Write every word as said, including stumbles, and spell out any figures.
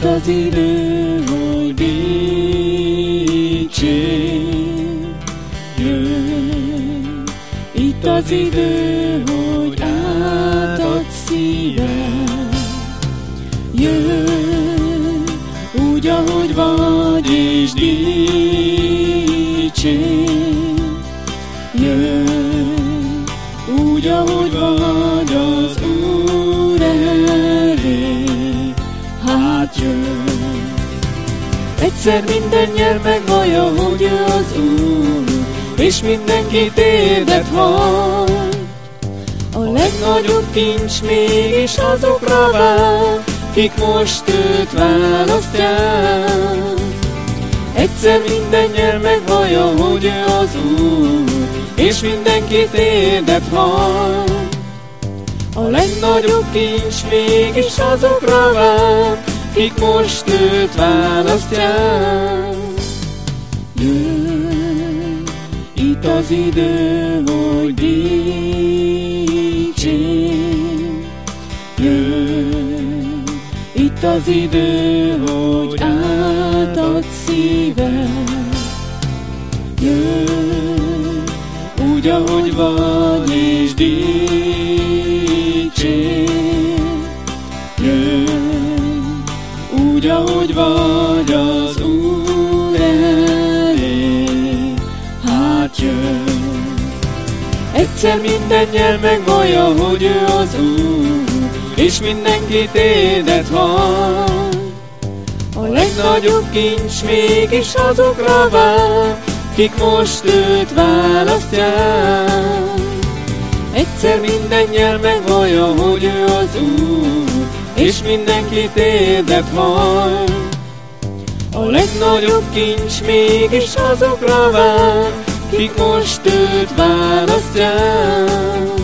az idő, hogy dicsérjön. Itt az idő, hogy átad szívem. Jöjj, úgy, ahogy vagy, és dicsérj. Jöjj, úgy, ahogy vagy, az Úr elé. Hát jöjj. Egyszer minden nyelv megvallja, hogy ő az Úr, és mindenki térdet hajt. A legnagyobb kincs mégis azokra vár, kik most őt választják. Egyszer minden nyelv megvallja, hogy ő az Úr, és mindenki térdet hajt. A legnagyobb kincs mégis azokra vár, kik most őt választják. Jöjj, itt az idő, hogy dicsérj. Jöjj, itt az idő, hogy átad szívem. Jöjj, úgy, ahogy vagy, és dicsérj. Jöjj, úgy, ahogy vagy, az Úr elé. Hát jöjj. Egyszer minden nyelv megvallja, hogy ő az Úr, és mindenki térdet hajt. A legnagyobb kincs mégis azokra vár, kik most őt választják. Egyszer minden nyelv megvallja, hogy ő az Úr, és mindenki térdet hajt. A legnagyobb kincs mégis azokra vár, kik most őt választják.